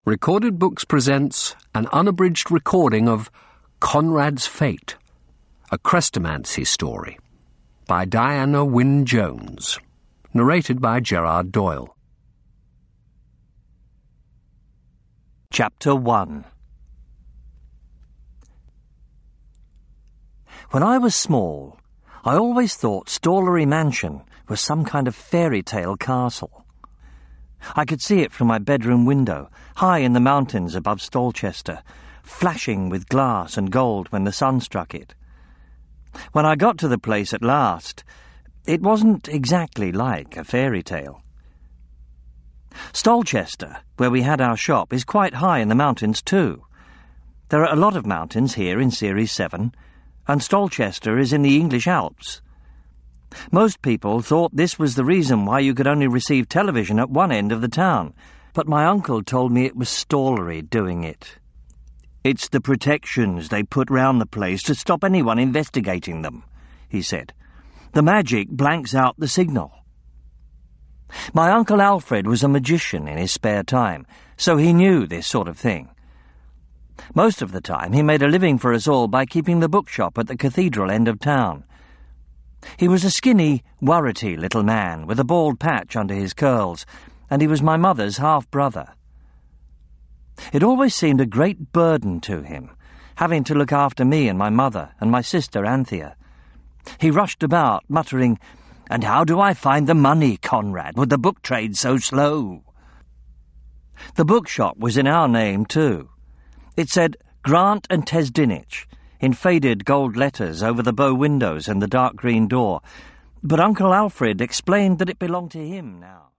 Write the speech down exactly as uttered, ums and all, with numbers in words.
Recorded Books presents an unabridged recording of Conrad's Fate, a Chrestomanci story, by Diana Wynne Jones, narrated by Gerard Doyle. Chapter one. When I was small, I always thought Stollery Mansion was some kind of fairy tale castle. I could see it from my bedroom window, high in the mountains above Stolchester, flashing with glass and gold when the sun struck it. When I got to the place at last, it wasn't exactly like a fairy tale. Stolchester, where we had our shop, is quite high in the mountains too. There are a lot of mountains here in Series seven, and Stolchester is in the English Alps. Most people thought this was the reason why you could only receive television at one end of the town, but my uncle told me it was Stollery doing it. "It's the protections they put round the place to stop anyone investigating them," he said. "The magic blanks out the signal." My Uncle Alfred was a magician in his spare time, so he knew this sort of thing. Most of the time he made a living for us all by keeping the bookshop at the cathedral end of town. He was a skinny, worrety little man with a bald patch under his curls, and he was my mother's half-brother. It always seemed a great burden to him, having to look after me and my mother and my sister Anthea. He rushed about, muttering, "And how do I find the money, Conrad, with the book trade so slow?" The bookshop was in our name, too. It said Grant and Tesdinich, in faded gold letters over the bow windows and the dark green door, but Uncle Alfred explained that it belonged to him now.